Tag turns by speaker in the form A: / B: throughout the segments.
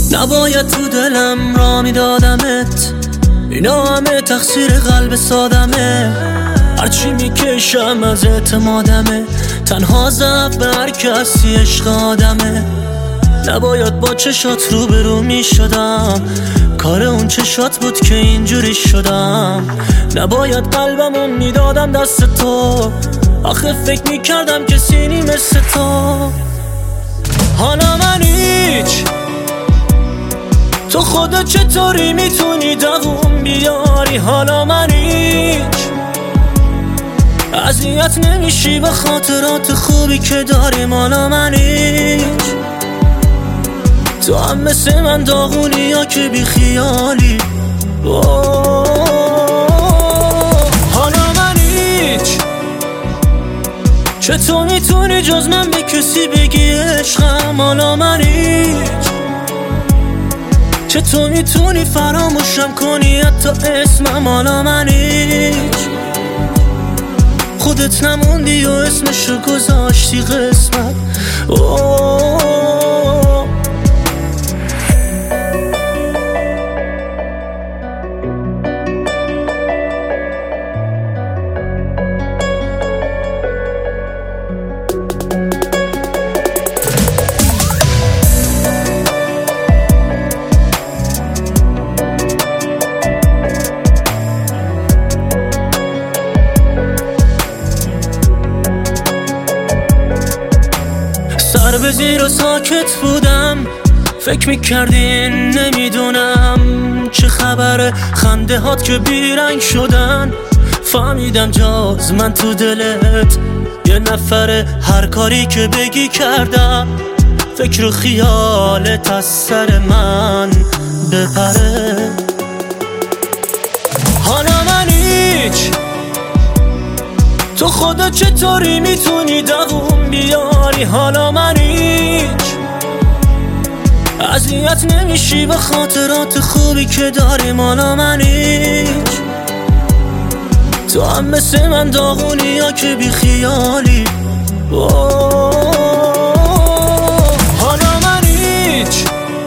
A: نباید تو دلم را میدادمت، اینا همه تقصیر قلب سادمه. هرچی میکشم از اعتمادمه، تنها ضعف به هر کسی عشق آدمه. نباید با چشات روبرو میشدم، کار اون چشات بود که اینجوری شدم. نباید قلبمو میدادم دست تو، آخه فکر میکردم کسی نی مثل تو. حالا من هیچ، تو خودت چطوری میتونی دووم بیاری؟ حالا من هیچ، اذیت نمیشی به خاطرات خوبی که داریم؟ حالا من هیچ، تو هم مثل من داغونی یا که بی خیالی؟ حالا من هیچ، چطور میتونی جز من به کسی بگی عشقم؟ حالا من هیچ، چطور میتونی فراموشم کنی حتی اسمم؟ حالا من هیچ، خودت نموندی و اسمشو گذاشتی قسمت. سر به زیر و ساکت بودم، فکر میکردین نمیدونم چه خبره. خنده هات که بیرنگ شدن، فهمیدم جاز من تو دلت یه نفره. هر کاری که بگی کردم، فکر و خیالت از سر من بپره. حالا من هیچ، تو خودت چطوری میتونی دووم بیاری؟ حالا من هیچ، اذیت نمیشی به خاطرات خوبی که داریم؟ حالا من هیچ، تو هم مثل من داغونی یا که بی خیالی؟ حالا من هیچ،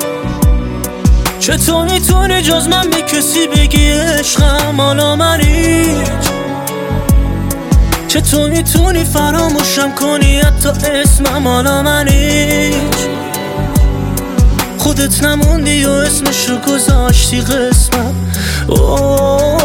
A: چطور میتونی جز من به کسی بگی عشقم؟ حالا من هیچ، چطور میتونی فراموشم کنی حتی اسمم؟ حالا من هیچ، خودت نموندی و اسمشو گذاشتی قسمت.